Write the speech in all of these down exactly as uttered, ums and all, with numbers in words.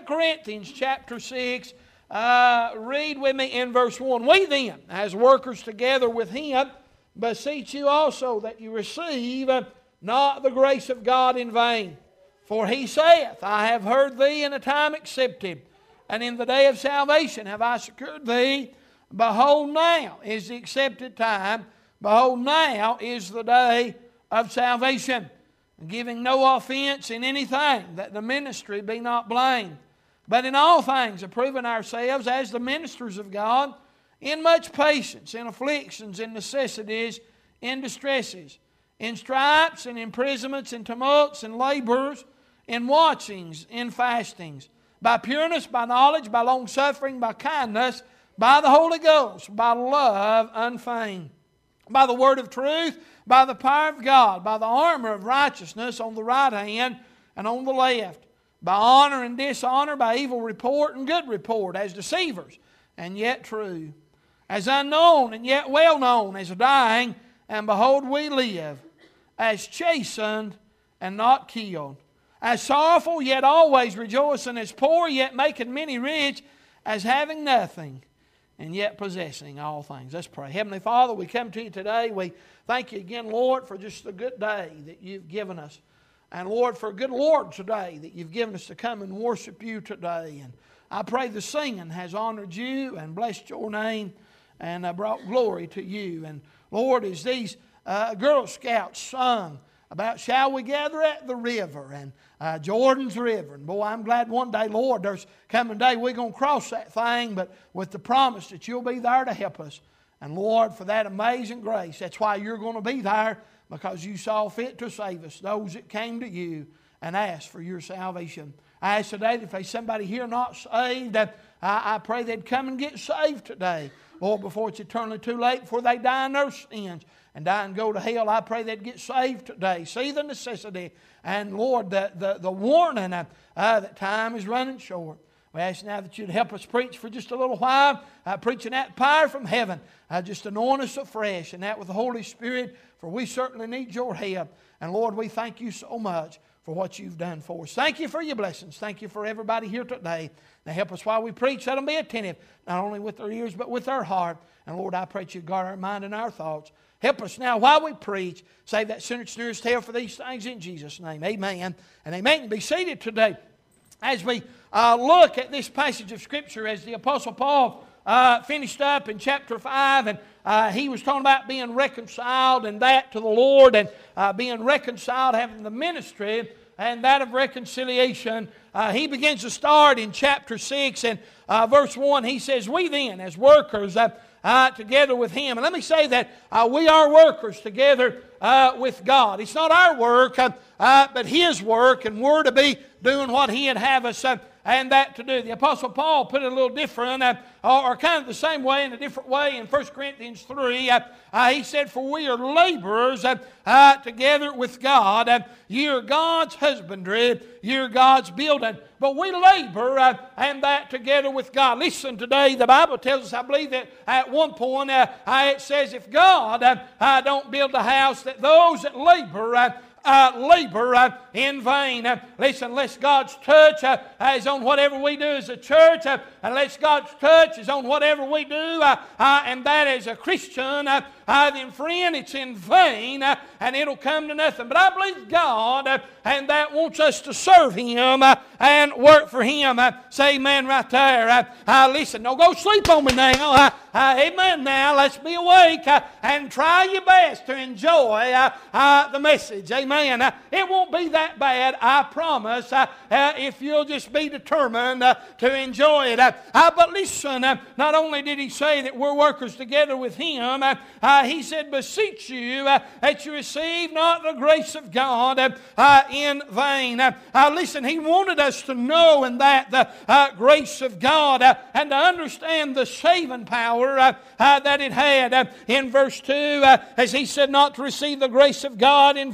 Corinthians chapter six, uh, read with me in verse one. We then, as workers together with Him, beseech you also that you receive not the grace of God in vain. For He saith, I have heard thee in a time accepted, and in the day of salvation have I secured thee. Behold, now is the accepted time. Behold, now is the day of salvation. Giving no offense in anything, that the ministry be not blamed. But in all things approving ourselves as the ministers of God, in much patience, in afflictions, in necessities, in distresses, in stripes, and imprisonments, in tumults, and labors, in watchings, in fastings, by pureness, by knowledge, by longsuffering, by kindness, by the Holy Ghost, by love unfeigned, by the word of truth, by the power of God, by the armor of righteousness on the right hand and on the left, by honor and dishonor, by evil report and good report, as deceivers and yet true, as unknown and yet well known, as dying, and behold we live, as chastened and not killed, as sorrowful yet always rejoicing, as poor yet making many rich, as having nothing and yet possessing all things. Let's pray. Heavenly Father, we come to you today. We thank you again, Lord, for just a good day that you've given us. And Lord, for a good Lord today that you've given us to come and worship you today. And I pray the singing has honored you and blessed your name and uh, brought glory to you. And Lord, as these uh, Girl Scouts sung about shall we gather at the river and uh, Jordan's river. And boy, I'm glad one day, Lord, there's coming a day we're going to cross that thing, but with the promise that you'll be there to help us. And Lord, for that amazing grace, that's why you're going to be there, because you saw fit to save us, those that came to you and asked for your salvation. I ask today that if there's somebody here not saved, that I, I pray they'd come and get saved today. Lord, before it's eternally too late, before they die in their sins and die and go to hell, I pray they'd get saved today. See the necessity. And Lord, the, the, the warning uh, uh, that time is running short. We ask now that you'd help us preach for just a little while, uh, preaching that power from heaven. Uh, just anoint us afresh, and that with the Holy Spirit, for we certainly need your help. And Lord, we thank you so much for what you've done for us. Thank you for your blessings. Thank you for everybody here today. Now help us while we preach. Let them be attentive, not only with their ears, but with their heart. And Lord, I pray that you guard our mind and our thoughts. Help us now while we preach. Save that sinner's nearest tail for these things in Jesus' name. Amen and amen. Be seated today as we uh, look at this passage of Scripture, as the Apostle Paul uh, finished up in chapter five, and uh, he was talking about being reconciled and that to the Lord, and uh, being reconciled, having the ministry and that of reconciliation. Uh, he begins to start in chapter six and uh, verse one. He says, we then as workers uh, uh, together with Him. And let me say that uh, we are workers together uh, with God. It's not our work, uh, uh, but His work, and we're to be doing what He'd have us uh, and that to do. The Apostle Paul put it a little different, uh, or kind of the same way in a different way in First Corinthians three. Uh, uh, he said, for we are laborers uh, uh, together with God. Uh, ye are God's husbandry, ye are God's building. But we labor uh, and that together with God. Listen, today the Bible tells us, I believe that at one point uh, uh, it says, if God uh, uh, don't build a house, that those that labor uh, Uh, labor uh, in vain. Uh, listen, unless God's touch uh, is on whatever we do as a church, uh, unless God's touch is on whatever we do, uh, uh, and that as a Christian, uh, uh, then friend, it's in vain, uh, and it'll come to nothing. But I believe God, uh, and that wants us to serve Him uh, and work for Him. Uh, say amen right there. Uh, uh, listen, don't go sleep on me now. Uh, uh, amen now. Let's be awake uh, and try your best to enjoy uh, uh, the message. Amen. Man, uh, it won't be that bad, I promise, uh, uh, if you'll just be determined uh, to enjoy it. Uh, uh, but listen, uh, not only did he say that we're workers together with Him, uh, uh, he said, beseech you uh, that you receive not the grace of God uh, uh, in vain. Uh, uh, listen, he wanted us to know in that the uh, grace of God uh, and to understand the saving power uh, uh, that it had. Uh, in verse two, uh, as he said, not to receive the grace of God in vain,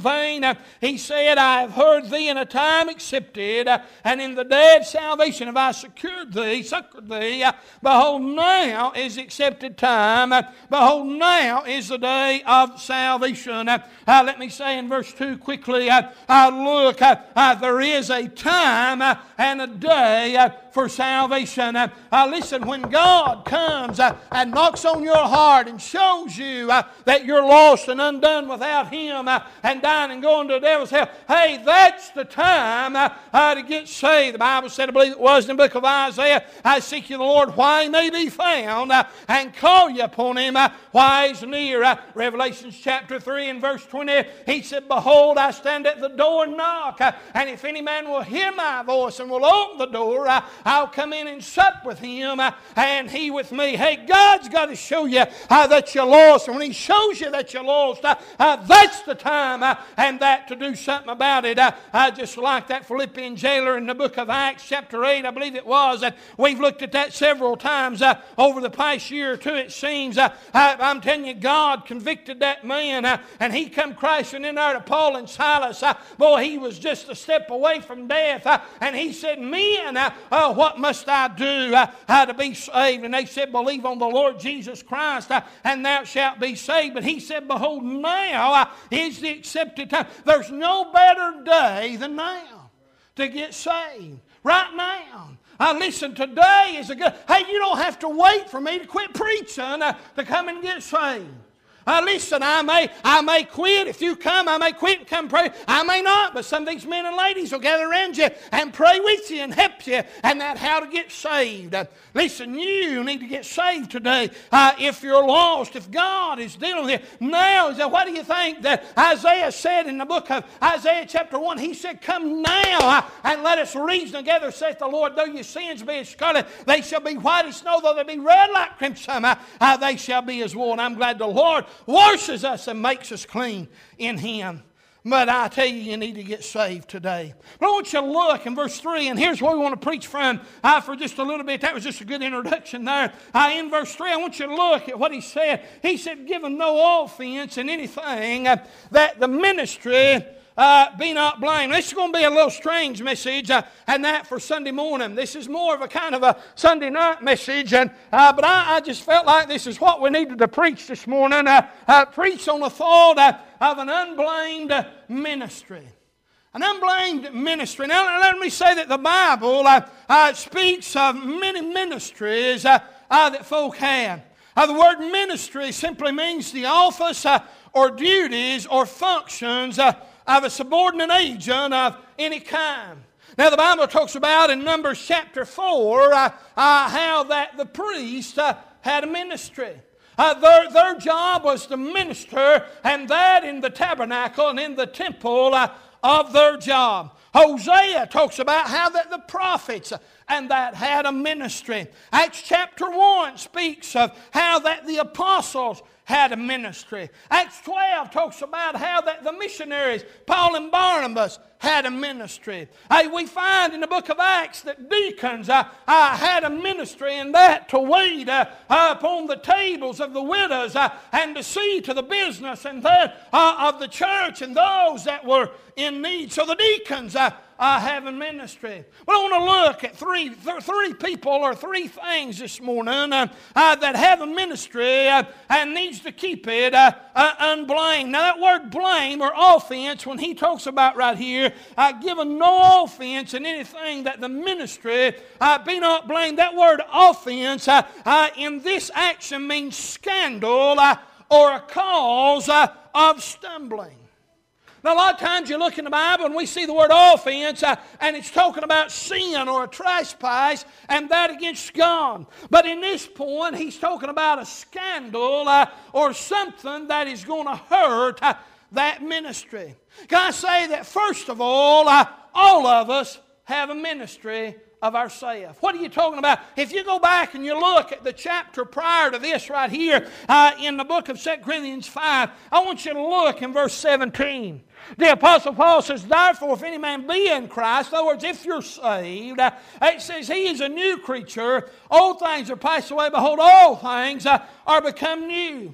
He said, I have heard thee in a time accepted, and in the day of salvation have I secured thee, succored thee. Behold, now is the accepted time. Behold, now is the day of salvation. Uh, let me say in verse two quickly, uh, uh, look, uh, uh, there is a time uh, and a day uh, for salvation. Uh, uh, listen, when God comes uh, and knocks on your heart and shows you uh, that you're lost and undone without Him uh, and dying and going to the devil's hell, hey, that's the time uh, uh, to get saved. The Bible said, I believe it was in the book of Isaiah, I seek you the Lord while He may be found, uh, and call you upon Him uh, while He's near. Uh, Revelation chapter three and verse twenty, He said, behold, I stand at the door and knock, uh, and if any man will hear my voice and will open the door, uh, I'll come in and sup with him uh, and he with me. Hey, God's got to show you uh, that you're lost, and when He shows you that you're lost, uh, uh, that's the time uh, and that to do something about it. Uh, uh, just like that Philippian jailer in the book of Acts chapter eight, I believe it was, and we've looked at that several times uh, over the past year or two, it seems. Uh, I, I'm telling you, God convicted that man, uh, and he come crashing in there to Paul and Silas. Uh, boy, he was just a step away from death, uh, and he said, men, uh, uh, what must I do uh, uh, to be saved? And they said, believe on the Lord Jesus Christ, uh, and thou shalt be saved. But he said, behold, now uh, is the accepted time. There's no better day than now to get saved. Right now. Uh, listen, today is a good... Hey, you don't have to wait for me to quit preaching uh, to come and get saved. Uh, listen, I may I may quit. If you come, I may quit and come pray. I may not, but some of these men and ladies will gather around you and pray with you and help you, and that's how to get saved. Uh, listen, you need to get saved today. Uh, if you're lost, if God is dealing with you now, is that, what do you think that Isaiah said in the book of Isaiah chapter one? He said, come now uh, and let us reason together, saith the Lord. Though your sins be as scarlet, they shall be white as snow. Though they be red like crimson, uh, uh, they shall be as wool. And I'm glad the Lord washes us and makes us clean in Him. But I tell you, you need to get saved today. But I want you to look in verse three, and here's where we want to preach from uh, for just a little bit. That was just a good introduction there. Uh, in verse three, I want you to look at what he said. He said, give him no offense in anything, uh, that the ministry Uh, be not blamed. This is going to be a little strange message, uh, and that for Sunday morning. This is more of a kind of a Sunday night message, and uh, but I, I just felt like this is what we needed to preach this morning. Uh, uh, preach on the thought uh, of an unblamed uh, ministry. An unblamed ministry. Now, let me say that the Bible uh, uh, speaks of many ministries uh, uh, that folk have. Uh, the word ministry simply means the office uh, or duties or functions uh, of a subordinate agent of any kind. Now the Bible talks about in Numbers chapter four uh, uh, how that the priest uh, had a ministry. Uh, their, their job was to minister, and that in the tabernacle and in the temple uh, of their job. Hosea talks about how that the prophets uh, and that had a ministry. Acts chapter one speaks of how that the apostles had a ministry. Acts twelve talks about how that the missionaries, Paul and Barnabas, had a ministry. Hey, we find in the book of Acts that deacons uh, uh, had a ministry, and that to wait uh, uh, upon the tables of the widows uh, and to see to the business and that, uh, of the church and those that were in need. So the deacons uh, uh, have a ministry. But I want to look at three, th- three people or three things this morning uh, uh, that have a ministry uh, and needs to keep it uh, uh, unblamed. Now that word blame or offense, when he talks about right here, uh, given no offense in anything that the ministry uh, be not blamed. That word offense uh, uh, in this action means scandal uh, or a cause uh, of stumbling. Now, a lot of times you look in the Bible and we see the word offense uh, and it's talking about sin or a trespass and that against God. But in this point, he's talking about a scandal uh, or something that is going to hurt uh, that ministry. Can I say that first of all, uh, all of us have a ministry of ourselves. What are you talking about? If you go back and you look at the chapter prior to this right here uh, in the book of Second Corinthians five, I want you to look in verse seventeen. The Apostle Paul says, therefore, if any man be in Christ, in other words, if you're saved, uh, it says he is a new creature. Old things are passed away. Behold, all things uh, are become new.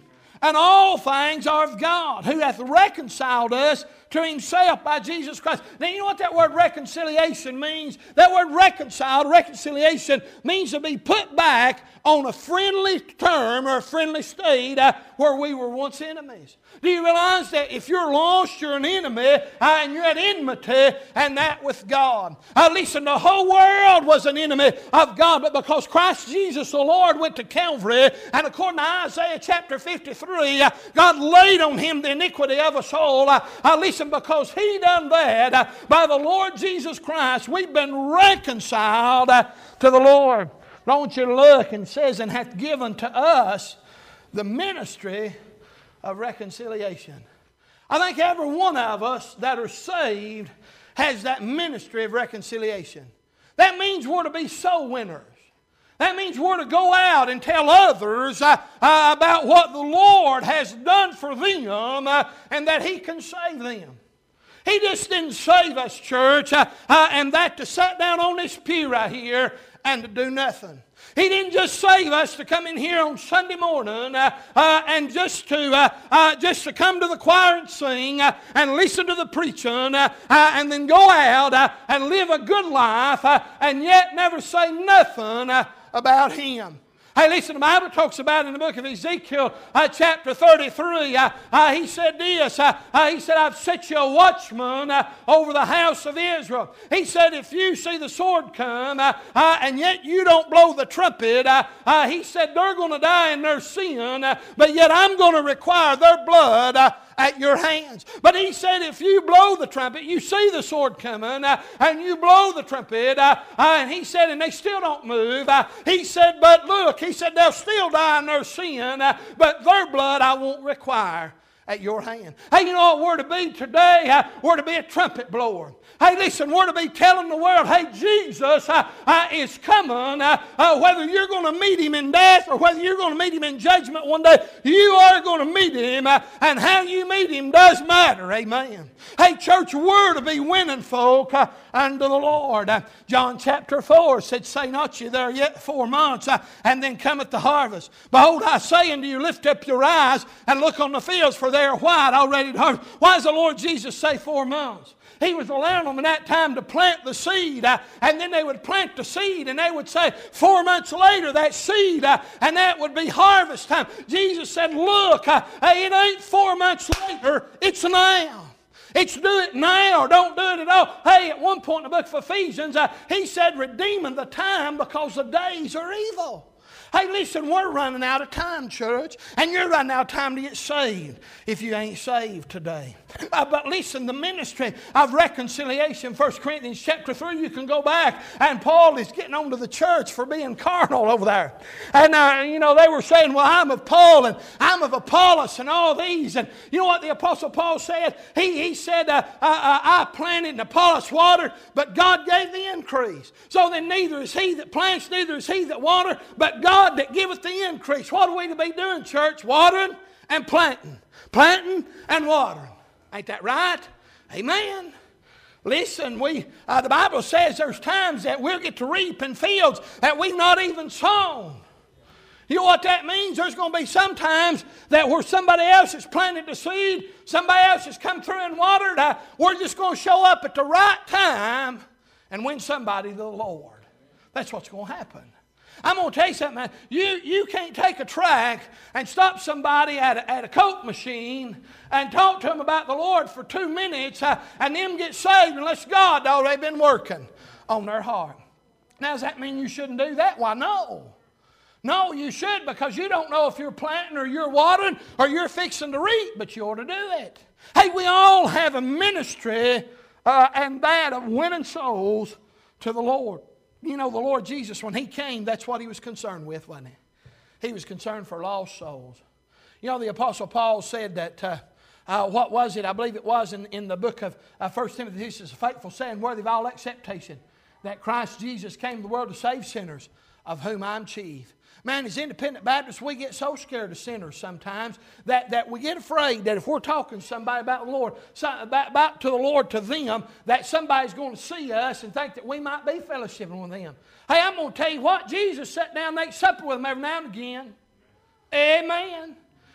and all things are of God, who hath reconciled us to Himself by Jesus Christ. Now, you know what that word reconciliation means? That word reconciled, reconciliation, means to be put back on a friendly term or a friendly state uh, where we were once enemies. Do you realize that if you're lost, you're an enemy, uh, and you're at enmity, and that with God? Uh, listen, the whole world was an enemy of God, but because Christ Jesus the Lord went to Calvary, and according to Isaiah chapter fifty-three, uh, God laid on Him the iniquity of us all. Uh, uh, listen, because He done that, uh, by the Lord Jesus Christ, we've been reconciled uh, to the Lord. I want you to look, and it says, and hath given to us the ministry of reconciliation. I think every one of us that are saved has that ministry of reconciliation. That means we're to be soul winners. That means we're to go out and tell others uh, uh, about what the Lord has done for them uh, and that He can save them. He just didn't save us, church, uh, uh, and that to sit down on this pew right here and to do nothing. He didn't just save us to come in here on Sunday morning uh, uh, and just to uh, uh, just to come to the choir and sing uh, and listen to the preaching uh, uh, and then go out uh, and live a good life uh, and yet never say nothing uh, about Him. Hey, listen, the Bible talks about in the book of Ezekiel, uh, chapter thirty-three, uh, uh, he said this, uh, uh, he said, I've set you a watchman uh, over the house of Israel. He said, if you see the sword come, uh, uh, and yet you don't blow the trumpet, uh, uh, he said, they're going to die in their sin, uh, but yet I'm going to require their blood uh, at your hands. But he said, if you blow the trumpet, you see the sword coming, uh, and you blow the trumpet, uh, uh, and he said, and they still don't move, uh, he said, but look, he said, they'll still die in their sin, uh, but their blood I won't require at your hand. Hey, you know what we're to be today? Uh, we're to be a trumpet blower. Hey, listen, we're to be telling the world, hey, Jesus uh, uh, is coming. Uh, uh, whether you're going to meet Him in death or whether you're going to meet Him in judgment one day, you are going to meet Him, uh, and how you meet Him does matter. Amen. Hey, church, we're to be winning folk uh, unto the Lord. Uh, John chapter four said, say not ye there yet four months, uh, and then cometh the harvest. Behold, I say unto you, lift up your eyes and look on the fields, for they are white already to harvest. Why does the Lord Jesus say four months? He was allowing them in that time to plant the seed, uh, and then they would plant the seed, and they would say, four months later, that seed, uh, and that would be harvest time. Jesus said, look, uh, hey, it ain't four months later, it's now. It's do it now or don't do it at all. Hey, at one point in the book of Ephesians, uh, he said, redeeming the time because the days are evil. Hey, listen, we're running out of time, church, and you're running out of time to get saved if you ain't saved today. Uh, but listen, the ministry of reconciliation, First Corinthians chapter three, you can go back, and Paul is getting on to the church for being carnal over there. And, uh, you know, they were saying, well, I'm of Paul, and I'm of Apollos, and all these. And you know what the Apostle Paul said? He, he said, uh, uh, uh, I planted and Apollos watered, but God gave the increase. So then neither is he that plants, neither is he that water, but God that giveth the increase. What are we to be doing, church? Watering and planting. Planting and watering. Ain't that right? Amen. Listen, we uh, the Bible says there's times that we'll get to reap in fields that we've not even sown. You know what that means? There's going to be some times that where somebody else has planted the seed, somebody else has come through and watered, uh, we're just going to show up at the right time and win somebody to the Lord. That's what's going to happen. I'm going to tell you something, man. You, you can't take a track and stop somebody at a, at a Coke machine and talk to them about the Lord for two minutes uh, and them get saved unless God already been working on their heart. Now, does that mean you shouldn't do that? Why, no. No, you should, because you don't know if you're planting or you're watering or you're fixing to reap, but you ought to do it. Hey, we all have a ministry uh, and that of winning souls to the Lord. You know, the Lord Jesus, when He came, that's what He was concerned with, wasn't He? He was concerned for lost souls. You know, the Apostle Paul said that, uh, uh, what was it? I believe it was in, in the book of uh, First Timothy, this is a faithful saying, worthy of all acceptation, that Christ Jesus came to the world to save sinners, of whom I'm chief. Man, as independent Baptists, we get so scared of sinners sometimes that, that we get afraid that if we're talking to somebody about the Lord, about, about to the Lord to them, that somebody's going to see us and think that we might be fellowshipping with them. Hey, I'm going to tell you what, Jesus sat down and ate supper with them every now and again. Amen.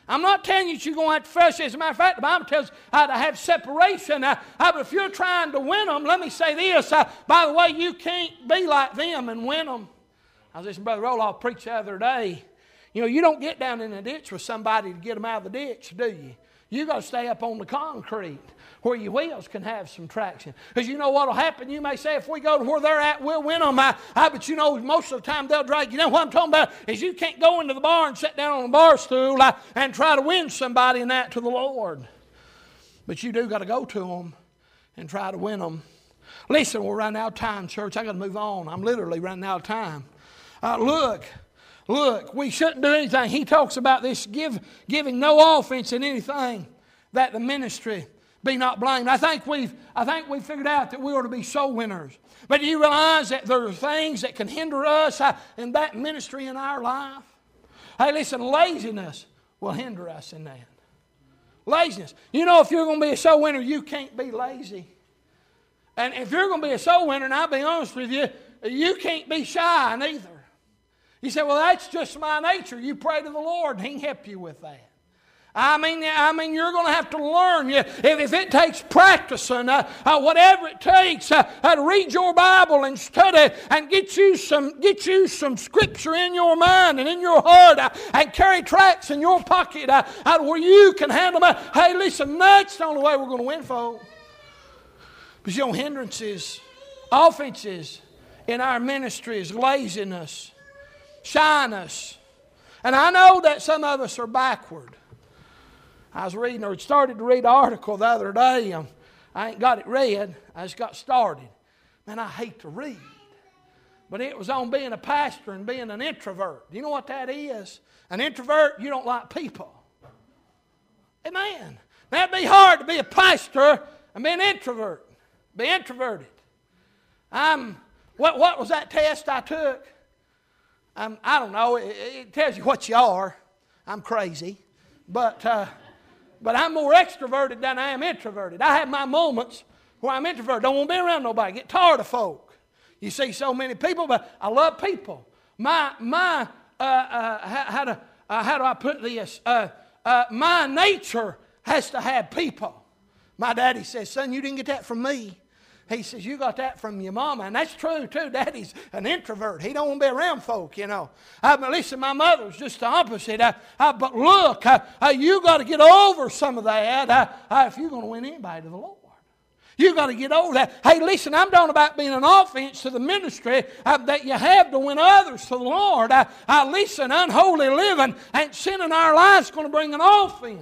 I'm not telling you that you're going to have to fellowship. As a matter of fact, the Bible tells us how to have separation. Uh, uh, but if you're trying to win them, let me say this. Uh, by the way, you can't be like them and win them. I was listening to Brother Roloff preach the other day. You know, you don't get down in the ditch with somebody to get them out of the ditch, do you? You got to stay up on the concrete where your wheels can have some traction. Because you know what will happen? You may say, if we go to where they're at, we'll win them. I, I, but you know, most of the time they'll drag you. You know what I'm talking about? Is you can't go into the bar and sit down on a bar stool uh, and try to win somebody in that to the Lord. But you do got to go to them and try to win them. Listen, we're running out of time, church. I got to move on. I'm literally running out of time. Uh, look. Look, we shouldn't do anything. He talks about this give, giving no offense in anything, that the ministry be not blamed. I think we've I think we've figured out that we ought to be soul winners. But do you realize that there are things that can hinder us uh, in that ministry in our life? Hey, listen, laziness will hinder us in that. Laziness. You know, if you're going to be a soul winner, you can't be lazy. And if you're going to be a soul winner, and I'll be honest with you, you can't be shy neither. You say, well, that's just my nature. You pray to the Lord, and He can help you with that. I mean, I mean, you're going to have to learn. If, if it takes practicing, uh, uh, whatever it takes, uh, uh, to read your Bible and study and get you some, get you some Scripture in your mind and in your heart, uh, and carry tracts in your pocket uh, uh, where you can handle them. Hey, listen, that's the only way we're going to win, folks. But you know, hindrances, offenses in our ministry is laziness, shyness. And I know that some of us are backward. I was reading or started to read an article the other day. Um, I ain't got it read. I just got started. Man, I hate to read. But it was on being a pastor and being an introvert. Do you know what that is? An introvert, you don't like people. Amen. Now, it'd be hard to be a pastor and be an introvert. Be introverted. I'm, what, what was that test I took? I'm, I don't know. It, it tells you what you are. I'm crazy. But, uh, but I'm more extroverted than I am introverted. I have my moments where I'm introverted. Don't want to be around nobody. Get tired of folk. You see so many people, but I love people. My, my uh, uh, how, how, do, uh, how do I put this? Uh, uh, my nature has to have people. My daddy says, son, you didn't get that from me. He says, you got that from your mama. And that's true, too. Daddy's an introvert. He don't want to be around folk, you know. Uh, but listen, my mother's just the opposite. Uh, uh, but look, uh, uh, you got to get over some of that uh, uh, if you're going to win anybody to the Lord. You got to get over that. Hey, listen, I'm talking about being an offense to the ministry uh, that you have to win others to the Lord. Uh, uh, listen, unholy living and sin in our lives is going to bring an offense.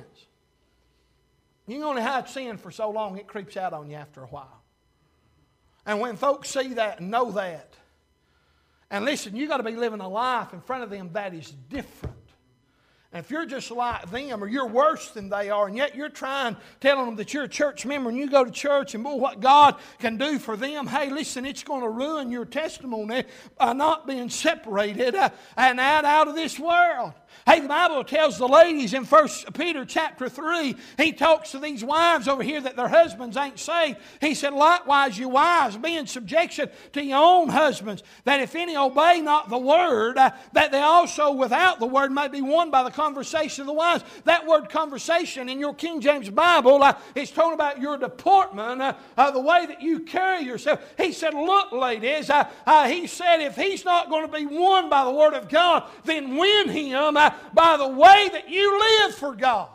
You can only hide sin for so long, it creeps out on you after a while. And when folks see that and know that, and listen, you got to be living a life in front of them that is different. And if you're just like them or you're worse than they are, and yet you're trying, telling them that you're a church member and you go to church and boy, what God can do for them, hey, listen, it's going to ruin your testimony by not being separated uh, and out, out of this world. Hey, the Bible tells the ladies in First Peter chapter three, he talks to these wives over here that their husbands ain't saved. He said, likewise, you wives, be in subjection to your own husbands, that if any obey not the word, uh, that they also without the word may be won by the conversation of the wives. That word conversation in your King James Bible uh, is talking about your deportment, uh, uh, the way that you carry yourself. He said, look, ladies, uh, uh, he said, if he's not going to be won by the word of God, then win him uh, by the way that you live for God.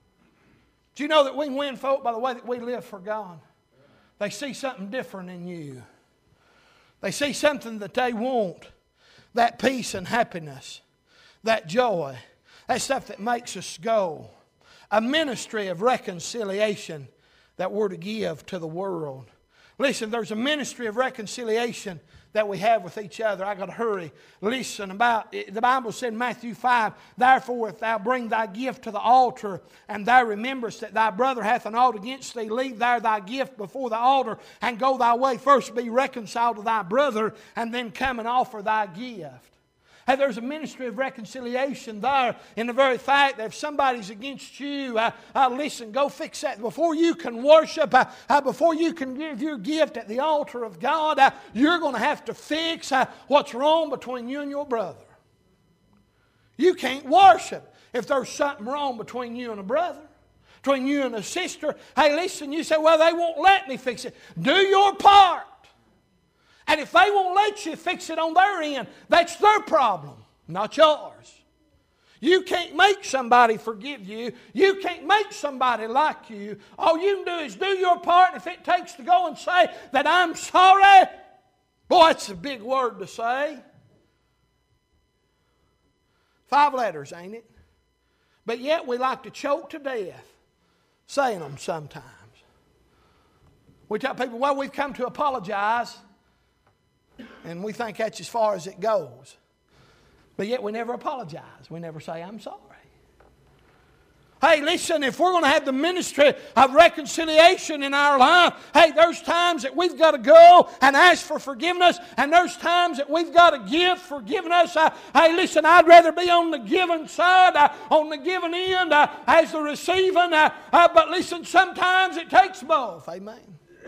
Do you know that we win folk by the way that we live for God? They see something different in you. They see something that they want. That peace and happiness. That joy. That stuff that makes us go. A ministry of reconciliation that we're to give to the world. Listen, there's a ministry of reconciliation that we have with each other. I got to hurry. Listen about it. The Bible said in Matthew five, therefore if thou bring thy gift to the altar, and thou rememberest that thy brother hath an ought against thee, leave there thy gift before the altar, and go thy way. First be reconciled to thy brother, and then come and offer thy gift. Hey, there's a ministry of reconciliation there in the very fact that if somebody's against you, uh, uh, listen, go fix that. Before you can worship, uh, uh, before you can give your gift at the altar of God, uh, you're going to have to fix uh, what's wrong between you and your brother. You can't worship If there's something wrong between you and a brother, between you and a sister, hey, listen, you say, well, they won't let me fix it. Do your part. And if they won't let you fix it on their end, that's their problem, not yours. You can't make somebody forgive you. You can't make somebody like you. All you can do is do your part, and if it takes to go and say that I'm sorry, boy, that's a big word to say. Five letters, ain't it? But yet we like to choke to death saying them sometimes. We tell people, well, we've come to apologize, and we think that's as far as it goes. But yet we never apologize. We never say, I'm sorry. Hey, listen, if we're going to have the ministry of reconciliation in our life, hey, there's times that we've got to go and ask for forgiveness, and there's times that we've got to give forgiveness. Uh, hey, listen, I'd rather be on the giving side, uh, on the giving end, uh, as the receiving. Uh, uh, but listen, sometimes it takes both. Amen.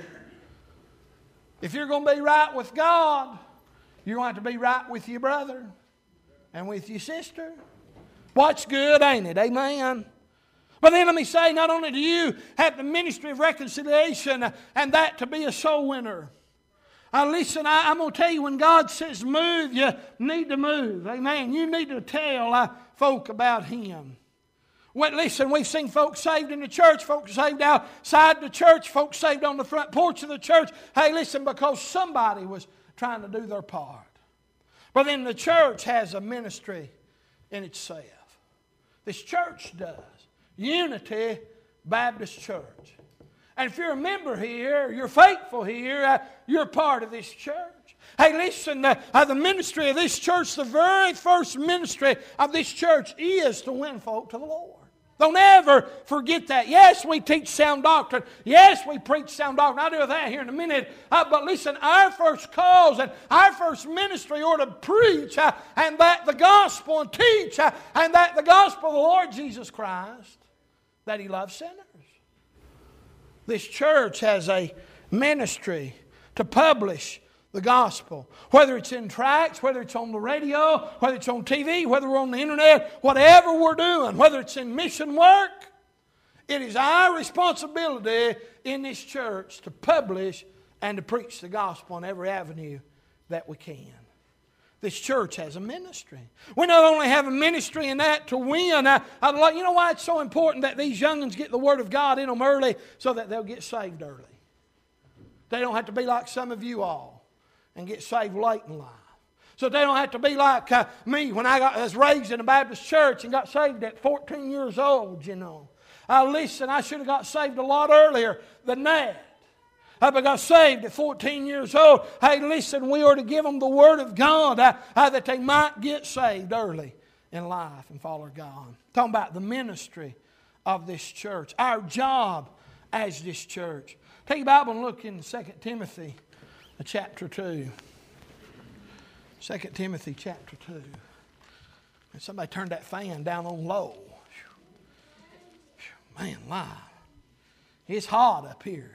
If you're going to be right with God, you're going to have to be right with your brother and with your sister. What's good, ain't it? Amen. But then let me say, not only do you have the ministry of reconciliation and that to be a soul winner. Uh, listen, I, I'm going to tell you, when God says move, you need to move. Amen. You need to tell uh, folk about Him. Well, listen, we've seen folks saved in the church, folks saved outside the church, folks saved on the front porch of the church. Hey, listen, because somebody was trying to do their part. But then the church has a ministry in itself. This church does. Unity Baptist Church. And if you're a member here, you're faithful here, uh, you're part of this church. Hey, listen, uh, uh, the ministry of this church, the very first ministry of this church is to win folk to the Lord. Don't ever forget that. Yes, we teach sound doctrine. Yes, we preach sound doctrine. I'll do that here in a minute. Uh, but listen, our first cause and our first ministry ought to preach uh, and that the gospel and teach uh, and that the gospel of the Lord Jesus Christ, that He loves sinners. This church has a ministry to publish the gospel. Whether it's in tracts, whether it's on the radio, whether it's on T V, whether we're on the internet, whatever we're doing, whether it's in mission work, it is our responsibility in this church to publish and to preach the gospel on every avenue that we can. This church has a ministry. We not only have a ministry in that to win. I, I'd like, you know why it's so important that these young'uns get the Word of God in them early, so that they'll get saved early. They don't have to be like some of you all and get saved late in life. So they don't have to be like uh, me when I, got, I was raised in a Baptist church and got saved at fourteen years old, you know. Uh, listen, I should have got saved a lot earlier than that. I got saved at fourteen years old. Hey, listen, we are to give them the Word of God uh, uh, that they might get saved early in life and follow God. Talking about the ministry of this church. Our job as this church. Take your Bible and look in Second Timothy chapter two. Second Timothy chapter two. And somebody turned that fan down on low. Man, live. It's hot up here.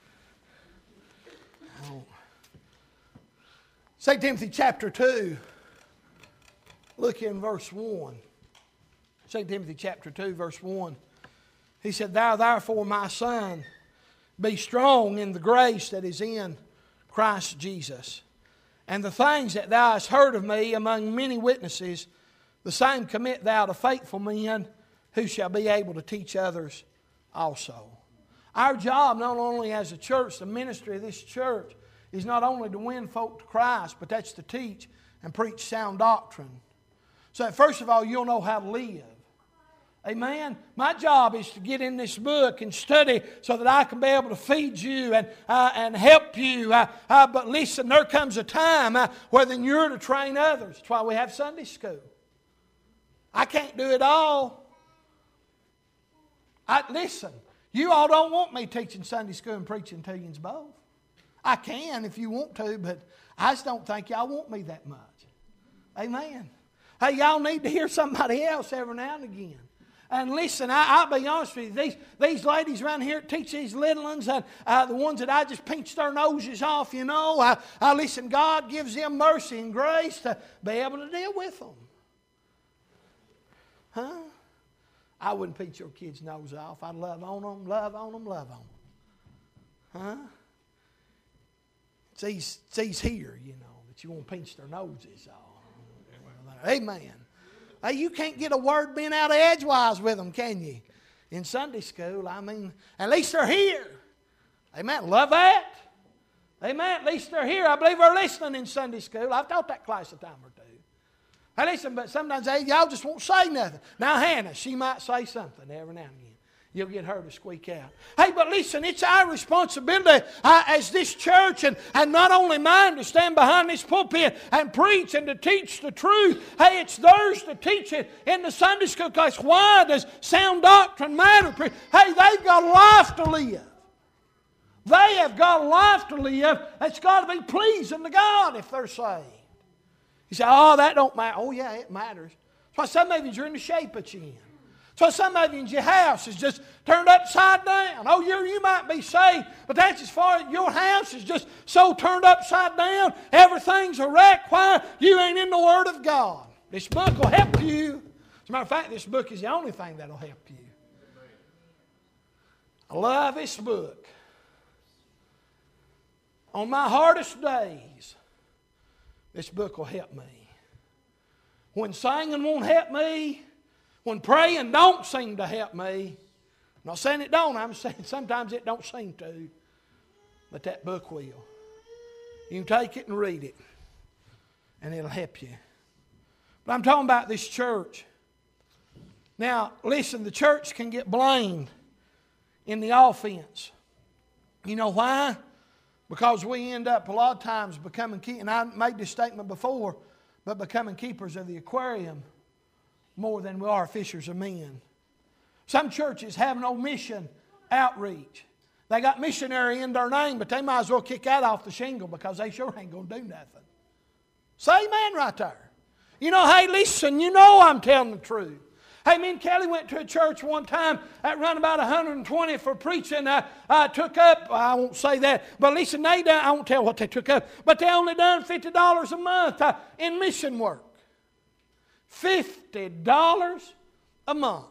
Second Timothy chapter two, look in verse one. Second Timothy chapter two, verse one. He said, Thou therefore, my son, be strong in the grace that is in Christ Jesus. And the things that thou hast heard of me among many witnesses, the same commit thou to faithful men who shall be able to teach others also. Our job, not only as a church, the ministry of this church, is not only to win folk to Christ, but that's to teach and preach sound doctrine. So that first of all, you'll know how to live. Amen? My job is to get in this book and study so that I can be able to feed you and, uh, and help you. Uh, uh, but listen, there comes a time uh, where then you're to train others. That's why we have Sunday school. I can't do it all. I, listen, you all don't want me teaching Sunday school and preaching to you both. I can if you want to, but I just don't think y'all want me that much. Amen. Hey, y'all need to hear somebody else every now and again. And listen, I, I'll be honest with you. These, these ladies around here teach these little ones, and uh, the ones that I just pinch their noses off, you know. I, I listen, God gives them mercy and grace to be able to deal with them. Huh? I wouldn't beat your kid's nose off. I'd love on them, love on them, love on them. Huh? It's these, it's these here, you know, that you want to pinch their noses off. Amen. Hey, you can't get a word being out of edgewise with them, can you? In Sunday school, I mean, at least they're here. Amen. Love that. Amen. At least they're here. I believe they're listening in Sunday school. I've taught that class a time or two. Hey, listen, but sometimes they, y'all just won't say nothing. Now, Hannah, she might say something every now and again. You'll get her to squeak out. Hey, but listen, it's our responsibility uh, as this church, and, and not only mine, to stand behind this pulpit and preach and to teach the truth. Hey, it's theirs to teach it in the Sunday school class. Why does sound doctrine matter? Hey, they've got a life to live. They have got a life to live that's got to be pleasing to God if they're saved. You say, oh, that don't matter. Oh, yeah, it matters. That's why some of you are in the shape that you're in. That's why some of you in your house is just turned upside down. Oh, you you might be saved, but that's as far as your house is just so turned upside down. Everything's a wreck. Why? You ain't in the Word of God. This book will help you. As a matter of fact, this book is the only thing that will help you. I love this book. On my hardest days, this book will help me. When singing won't help me, when praying don't seem to help me, I'm not saying it don't, I'm saying sometimes it don't seem to, but that book will. You can take it and read it, and it'll help you. But I'm talking about this church. Now, listen, the church can get blamed in the offense. You know why? Because we end up a lot of times becoming, and I made this statement before, but becoming keepers of the aquarium more than we are fishers of men. Some churches have no mission outreach. They got missionary in their name, but they might as well kick that off the shingle because they sure ain't going to do nothing. Say amen right there. You know, hey, listen, you know I'm telling the truth. Hey, me and Kelly went to a church one time that run about one hundred twenty for preaching. I, I took up, I won't say that, but listen, they done, I won't tell what they took up, but they only done fifty dollars a month uh, in mission work. fifty dollars a month.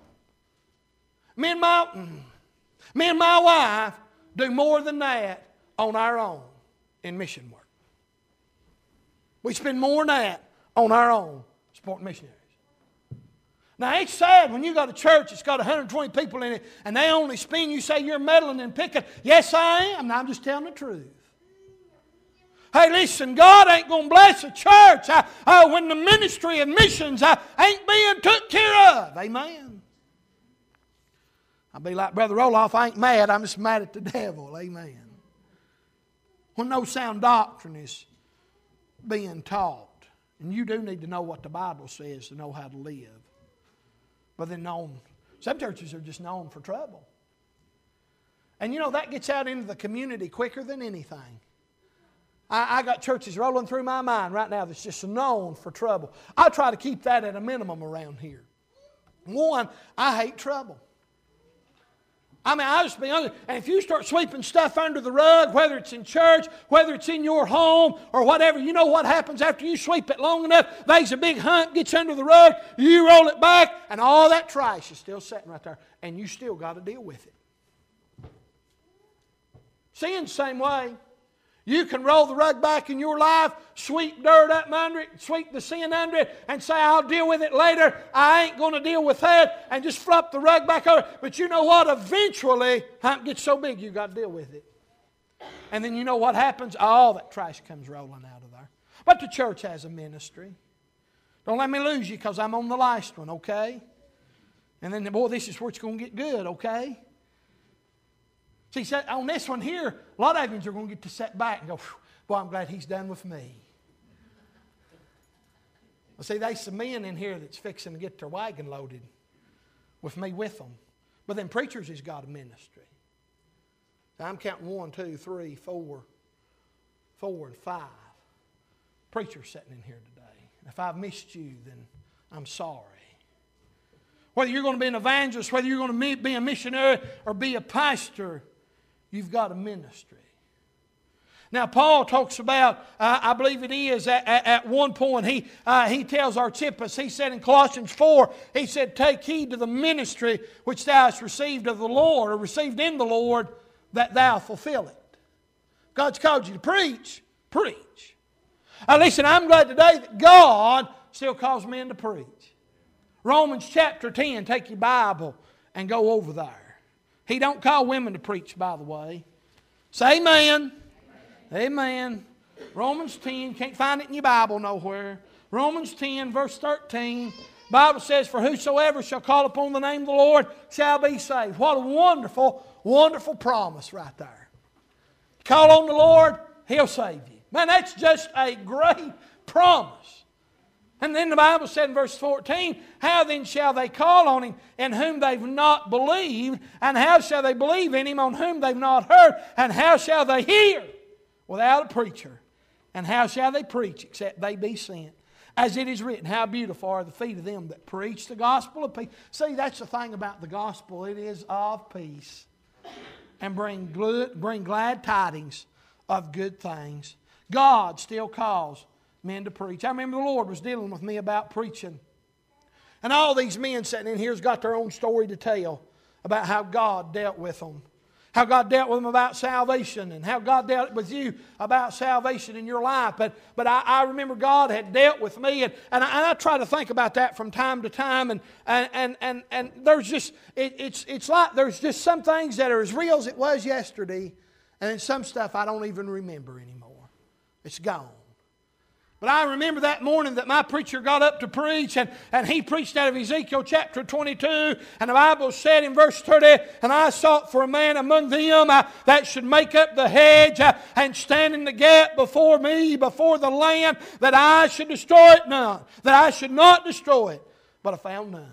Me and, my, me and my wife do more than that on our own in mission work. We spend more than that on our own supporting missionaries. Now, it's sad when you got a church that's got one hundred twenty people in it and they only spend, you say you're meddling and picking. Yes, I am. I'm just telling the truth. Hey, listen, God ain't going to bless a church uh, uh, when the ministry of missions uh, ain't being took care of. Amen. I'll be like Brother Roloff, I ain't mad, I'm just mad at the devil. Amen. When no sound doctrine is being taught, and you do need to know what the Bible says to know how to live. But they're known, some churches are just known for trouble. And you know, that gets out into the community quicker than anything. I, I got churches rolling through my mind right now that's just known for trouble. I try to keep that at a minimum around here. One, I hate trouble. I mean, I'll just be honest, and if you start sweeping stuff under the rug, whether it's in church, whether it's in your home, or whatever, you know what happens after you sweep it long enough? There's a big hump, gets under the rug, you roll it back, and all that trash is still sitting right there, and you still got to deal with it. See, in the same way, you can roll the rug back in your life, sweep dirt up under it, sweep the sin under it, and say, I'll deal with it later. I ain't going to deal with that, and just flop the rug back over. But you know what? Eventually, it gets so big you got to deal with it. And then you know what happens? All that trash comes rolling out of there. But the church has a ministry. Don't let me lose you because I'm on the last one, okay? And then, boy, this is where it's going to get good, okay? See, on this one here, a lot of you are going to get to sit back and go, boy, I'm glad he's done with me. Well, see, there's some men in here that's fixing to get their wagon loaded with me with them. But then preachers has got a ministry. So I'm counting one, two, three, four, four, and five preachers sitting in here today. If I've missed you, then I'm sorry. Whether you're going to be an evangelist, whether you're going to be a missionary or be a pastor, you've got a ministry. Now, Paul talks about, uh, I believe it is, at, at, at one point, he, uh, he tells Archippus, he said in Colossians four, he said, take heed to the ministry which thou hast received of the Lord, or received in the Lord, that thou fulfill it. God's called you to preach. Preach. Now, listen, I'm glad today that God still calls men to preach. Romans chapter ten, take your Bible and go over there. He don't call women to preach, by the way. Say amen. Amen. Romans ten, can't find it in your Bible nowhere. Romans ten, verse thirteen. The Bible says, for whosoever shall call upon the name of the Lord shall be saved. What a wonderful, wonderful promise right there. Call on the Lord, He'll save you. Man, that's just a great promise. And then the Bible said in verse fourteen, how then shall they call on Him in whom they've not believed? And how shall they believe in Him on whom they've not heard? And how shall they hear without a preacher? And how shall they preach except they be sent? As it is written, how beautiful are the feet of them that preach the gospel of peace. See, that's the thing about the gospel. It is of peace. And bring, gl- bring glad tidings of good things. God still calls men to preach. I remember the Lord was dealing with me about preaching. And all these men sitting in here has got their own story to tell about how God dealt with them. How God dealt with them about salvation, and how God dealt with you about salvation in your life. But but I, I remember God had dealt with me, and, and, I, and I try to think about that from time to time. And and and and, and there's just it, it's it's like there's just some things that are as real as it was yesterday, and then some stuff I don't even remember anymore. It's gone. But I remember that morning that my preacher got up to preach, and, and he preached out of Ezekiel chapter twenty-two, and the Bible said in verse thirty, and I sought for a man among them uh, that should make up the hedge uh, and stand in the gap before me, before the land, that I should destroy it none, that I should not destroy it. But I found none.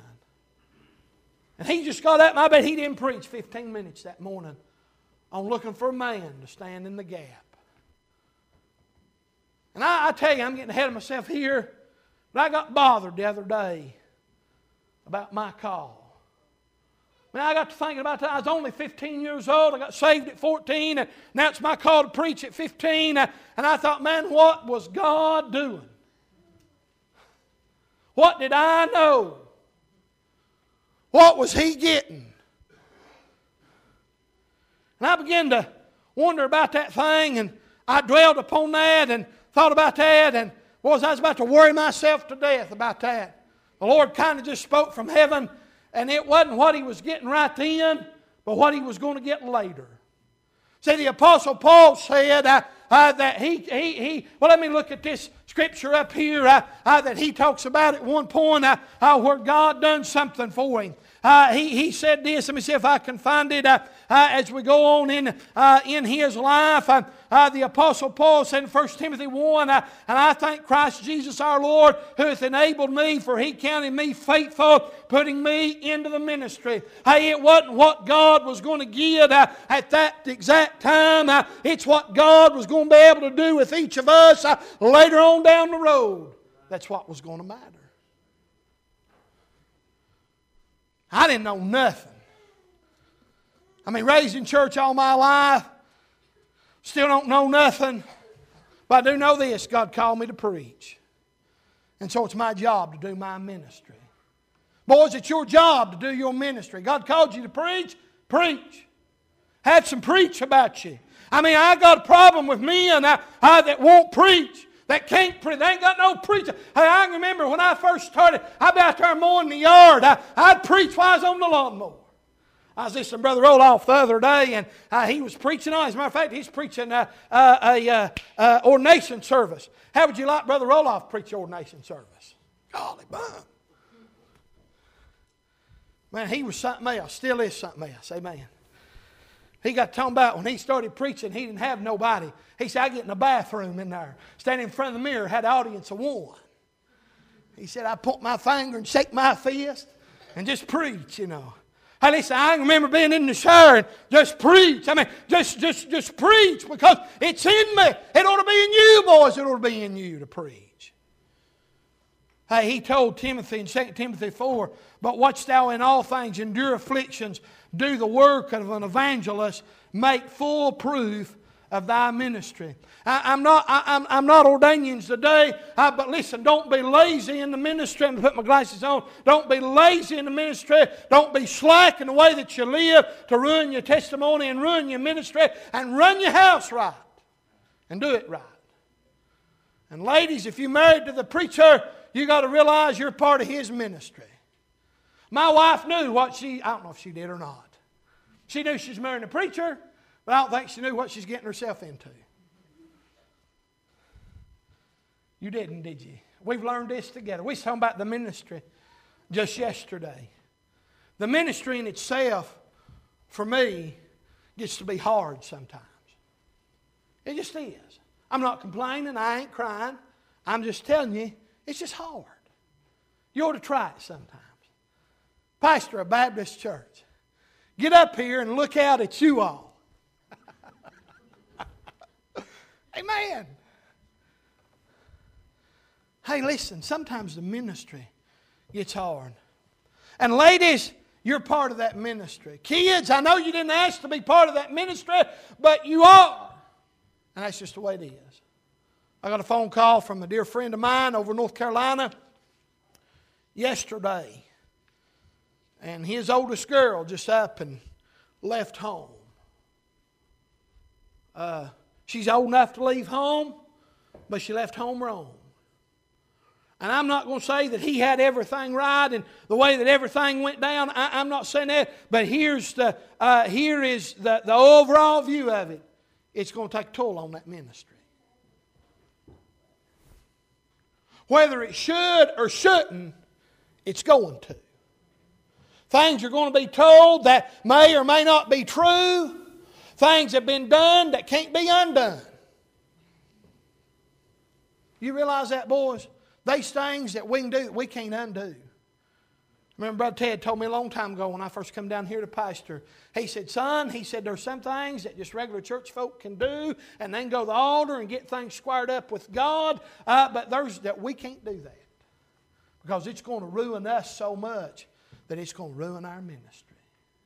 And he just got up, and I bet he didn't preach fifteen minutes that morning on looking for a man to stand in the gap. And I, I tell you, I'm getting ahead of myself here, but I got bothered the other day about my call. I mean, I got to thinking about that. I was only fifteen years old. I got saved at fourteen, and now it's my call to preach at fifteen. And I thought, man, what was God doing? What did I know? What was He getting? And I began to wonder about that thing, and I dwelled upon that and thought about that, and boys, I was about to worry myself to death about that. The Lord kind of just spoke from heaven, and it wasn't what He was getting right then, but what He was going to get later. See, the Apostle Paul said uh, uh, that he, he, he, well, let me look at this scripture up here uh, uh, that he talks about at one point uh, uh, where God done something for him. Uh, he, he said this, let me see if I can find it uh, uh, as we go on in, uh, in his life. Uh, uh, the Apostle Paul said in First Timothy one, uh, and I thank Christ Jesus our Lord who hath enabled me, for He counted me faithful, putting me into the ministry. Hey, it wasn't what God was going to give uh, at that exact time. Uh, it's what God was going to be able to do with each of us uh, later on down the road. That's what was going to matter. I didn't know nothing. I mean, raised in church all my life, still don't know nothing. But I do know this, God called me to preach. And so it's my job to do my ministry. Boys, it's your job to do your ministry. God called you to preach, preach. Had some preach about you. I mean, I got a problem with men uh, uh, that won't preach. That can't preach. They ain't got no preacher. Hey, I can remember when I first started, I'd be out there mowing the yard. I, I'd preach while I was on the lawnmower. I was listening to Brother Roloff the other day, and uh, he was preaching on. As a matter of fact, he's preaching uh, uh, a uh, uh, ordination service. How would you like Brother Roloff to preach ordination service? Golly bum. Man, he was something else. Still is something else. Amen. He got talking about when he started preaching, he didn't have nobody. He said, I get in the bathroom in there, standing in front of the mirror, had an audience of one. He said, I point my finger and shake my fist and just preach, you know. Hey, listen, I remember being in the shower and just preach. I mean, just, just, just preach because it's in me. It ought to be in you, boys. It ought to be in you to preach. Hey, he told Timothy in Second Timothy four, but watch thou in all things, endure afflictions, do the work of an evangelist, make full proof of thy ministry. I, I'm not I, I'm, I'm not ordaining you today, uh, but listen, don't be lazy in the ministry. I'm going to put my glasses on. Don't be lazy in the ministry. Don't be slack in the way that you live to ruin your testimony and ruin your ministry, and run your house right and do it right. And ladies, if you're married to the preacher, you got to realize you're part of his ministry. My wife knew what she, I don't know if she did or not. She knew she was marrying a preacher, but I don't think she knew what she's getting herself into. You didn't, did you? We've learned this together. We was talking about the ministry just yesterday. The ministry in itself, for me, gets to be hard sometimes. It just is. I'm not complaining. I ain't crying. I'm just telling you, it's just hard. You ought to try it sometimes. Pastor of a Baptist church, get up here and look out at you all. Amen. Hey, listen, sometimes the ministry gets hard. And ladies, you're part of that ministry. Kids, I know you didn't ask to be part of that ministry, but you are. And that's just the way it is. I got a phone call from a dear friend of mine over in North Carolina yesterday. And his oldest girl just up and left home. Uh, she's old enough to leave home, but she left home wrong. And I'm not going to say that he had everything right and the way that everything went down. I, I'm not saying that. But here's the uh, here is the, the overall view of it. It's going to take a toll on that ministry. Whether it should or shouldn't, it's going to. Things are going to be told that may or may not be true. Things have been done that can't be undone. You realize that, boys? These things that we can do that we can't undo. Remember, Brother Ted told me a long time ago when I first come down here to pastor. He said, son, he said, there's some things that just regular church folk can do, and they can go to the altar and get things squared up with God, uh, but there's that we can't do that. Because it's going to ruin us so much that it's going to ruin our ministry.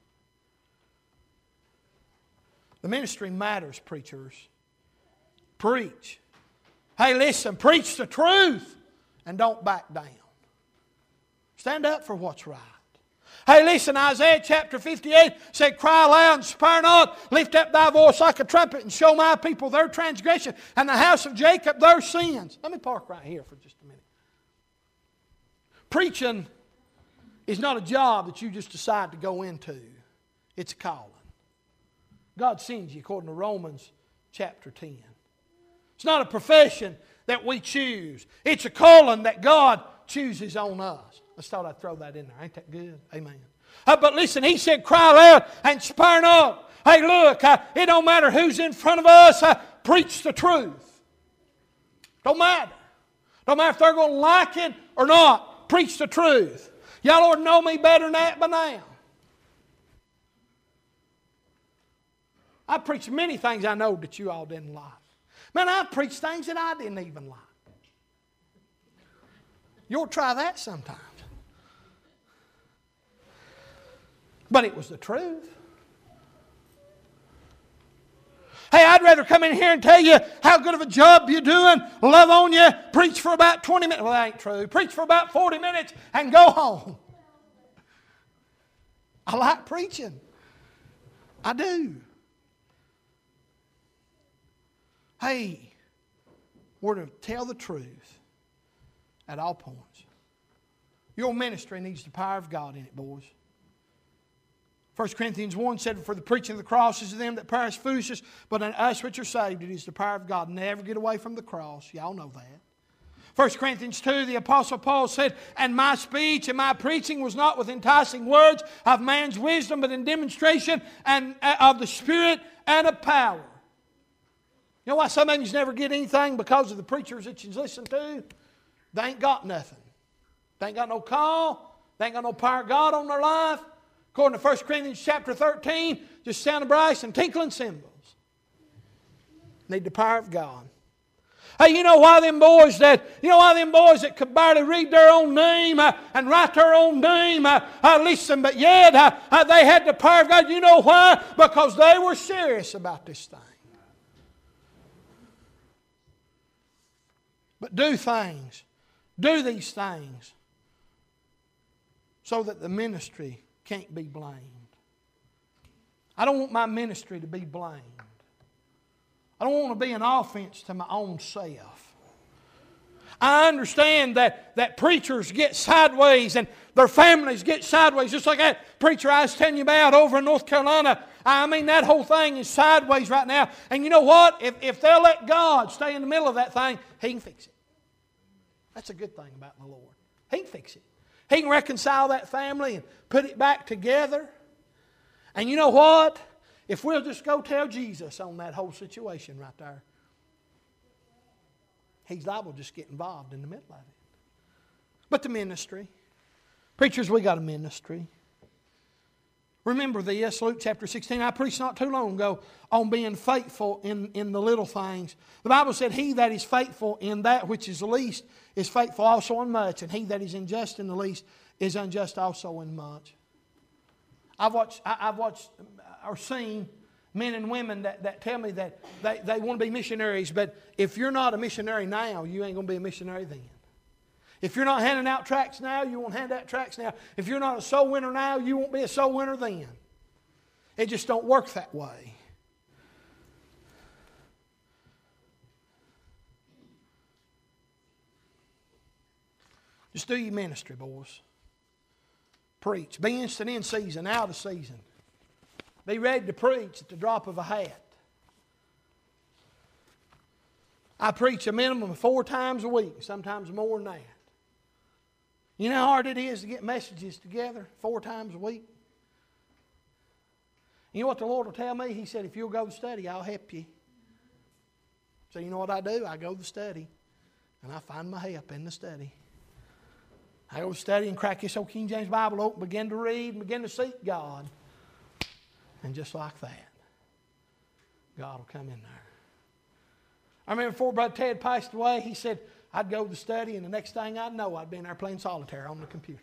The ministry matters, preachers. Preach. Hey, listen, preach the truth and don't back down. Stand up for what's right. Hey, listen, Isaiah chapter fifty-eight said, cry aloud and spare not, lift up thy voice like a trumpet and show my people their transgression and the house of Jacob their sins. Let me park right here for just a minute. Preaching is not a job that you just decide to go into. It's a calling. God sends you according to Romans chapter ten. It's not a profession that we choose. It's a calling that God chooses on us. I just thought I'd throw that in there. Ain't that good? Amen. Uh, but listen, he said, cry loud and spare not. Hey, look, uh, it don't matter who's in front of us. Uh, preach the truth. Don't matter. Don't matter if they're going to like it or not. Preach the truth. Y'all ought to know me better than that by now. I preached many things I know that you all didn't like. Man, I preached things that I didn't even like. You'll try that sometimes. But it was the truth. Hey, I'd rather come in here and tell you how good of a job you're doing, love on you, preach for about twenty minutes. Well, that ain't true. Preach for about forty minutes and go home. I like preaching. I do. Hey, we're to tell the truth at all points. Your ministry needs the power of God in it, boys. First Corinthians one said, for the preaching of the cross is to them that perish foolishness, but in us which are saved, it is the power of God. Never get away from the cross. Y'all know that. First Corinthians two, the Apostle Paul said, and my speech and my preaching was not with enticing words of man's wisdom, but in demonstration and of the Spirit and of power. You know why some of you never get anything? Because of the preachers that you listen to. They ain't got nothing. They ain't got no call. They ain't got no power of God on their life. According to First Corinthians chapter thirteen, just sounding brass and tinkling cymbals. Need the power of God. Hey, you know why them boys that, you know why them boys that could barely read their own name uh, and write their own name, uh, uh, listen, but yet uh, uh, they had the power of God. You know why? Because they were serious about this thing. But do things. Do these things so that the ministry can't be blamed. I don't want my ministry to be blamed. I don't want to be an offense to my own self. I understand that, that preachers get sideways and their families get sideways, just like that preacher I was telling you about over in North Carolina. I mean, that whole thing is sideways right now. And you know what? If, if they'll let God stay in the middle of that thing, He can fix it. That's a good thing about the Lord. He can fix it. He can reconcile that family and put it back together. And you know what? If we'll just go tell Jesus on that whole situation right there, He's liable to just get involved in the middle of it. But the ministry. Preachers, we got a ministry. Remember this, Luke chapter sixteen. I preached not too long ago on being faithful in, in the little things. The Bible said, He that is faithful in that which is least is faithful also in much. And he that is unjust in the least is unjust also in much. I've watched, I, I've watched or seen men and women that, that tell me that they, they want to be missionaries, but if you're not a missionary now, you ain't going to be a missionary then. If you're not handing out tracts now, you won't hand out tracts now. If you're not a soul winner now, you won't be a soul winner then. It just don't work that way. Just do your ministry, boys. Preach. Be instant in season, out of season. Be ready to preach at the drop of a hat. I preach a minimum of four times a week, sometimes more than that. You know how hard it is to get messages together four times a week? You know what the Lord will tell me? He said, if you'll go to study, I'll help you. So you know what I do? I go to study, and I find my help in the study. I go to study and crack this old King James Bible open, begin to read, and begin to seek God. And just like that, God will come in there. I remember before Brother Ted passed away, he said, I'd go to study, and the next thing I'd know, I'd be in there playing solitaire on the computer.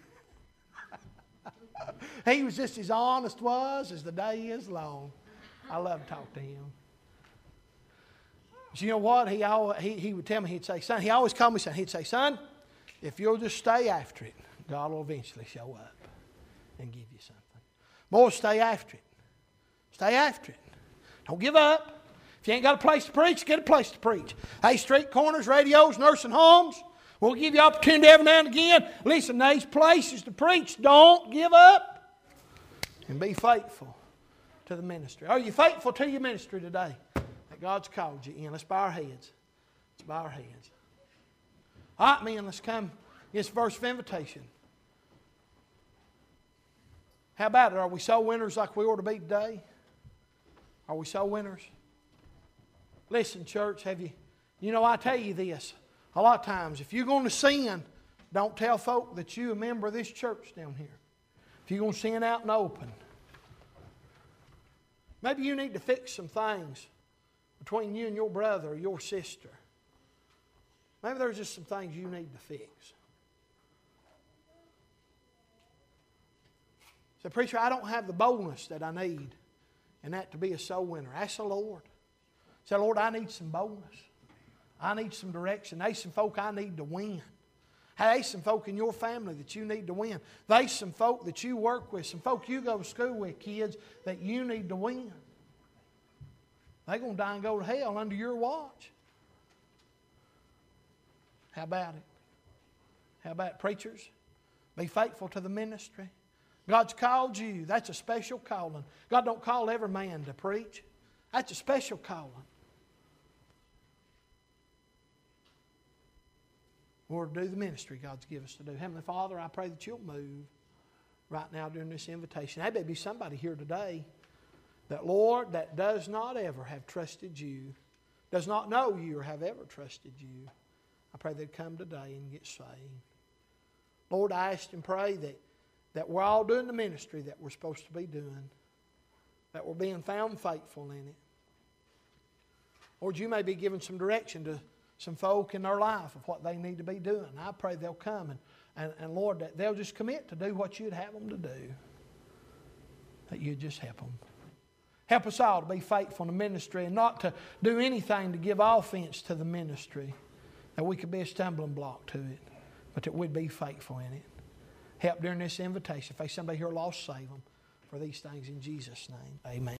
He was just as honest was as the day is long. I love to talk to him. But you know what? He, always, he, he would tell me, he'd say, son, he always called me son. He'd say, son, if you'll just stay after it, God will eventually show up and give you something. Boy, stay after it. Stay after it. Don't give up. If you ain't got a place to preach, get a place to preach. Hey, street corners, radios, nursing homes. We'll give you opportunity every now and again. Listen, there's places to preach. Don't give up. And be faithful to the ministry. Are you faithful to your ministry today that God's called you in? Let's bow our heads. Let's bow our heads. All right, men, let's come. This verse of invitation. How about it? Are we soul winners like we ought to be today? Are we soul winners? Listen, church, have you, you know, I tell you this, a lot of times, if you're going to sin, don't tell folk that you're a member of this church down here. If you're going to sin out in the open. Maybe you need to fix some things between you and your brother or your sister. Maybe there's just some things you need to fix. So, preacher, I don't have the boldness that I need and that to be a soul winner. Ask the Lord. Say, Lord, I need some boldness. I need some direction. There's some folk I need to win. Hey, there's some folk in your family that you need to win. There's some folk that you work with, some folk you go to school with, kids, that you need to win. They're going to die and go to hell under your watch. How about it? How about it, preachers? Be faithful to the ministry. God's called you. That's a special calling. God don't call every man to preach. That's a special calling. Or to do the ministry God's given us to do. Heavenly Father, I pray that you'll move right now during this invitation. There may be somebody here today that, Lord, that does not ever have trusted you, does not know you or have ever trusted you. I pray they'd come today and get saved. Lord, I ask and pray that, that we're all doing the ministry that we're supposed to be doing, that we're being found faithful in it. Lord, you may be giving some direction to some folk in their life of what they need to be doing. I pray they'll come and, and, and Lord, that they'll just commit to do what you'd have them to do. That you'd just help them. Help us all to be faithful in the ministry and not to do anything to give offense to the ministry. that we could be a stumbling block to it, but that we'd be faithful in it. Help during this invitation. If there's somebody here lost, save them for these things in Jesus' name. Amen.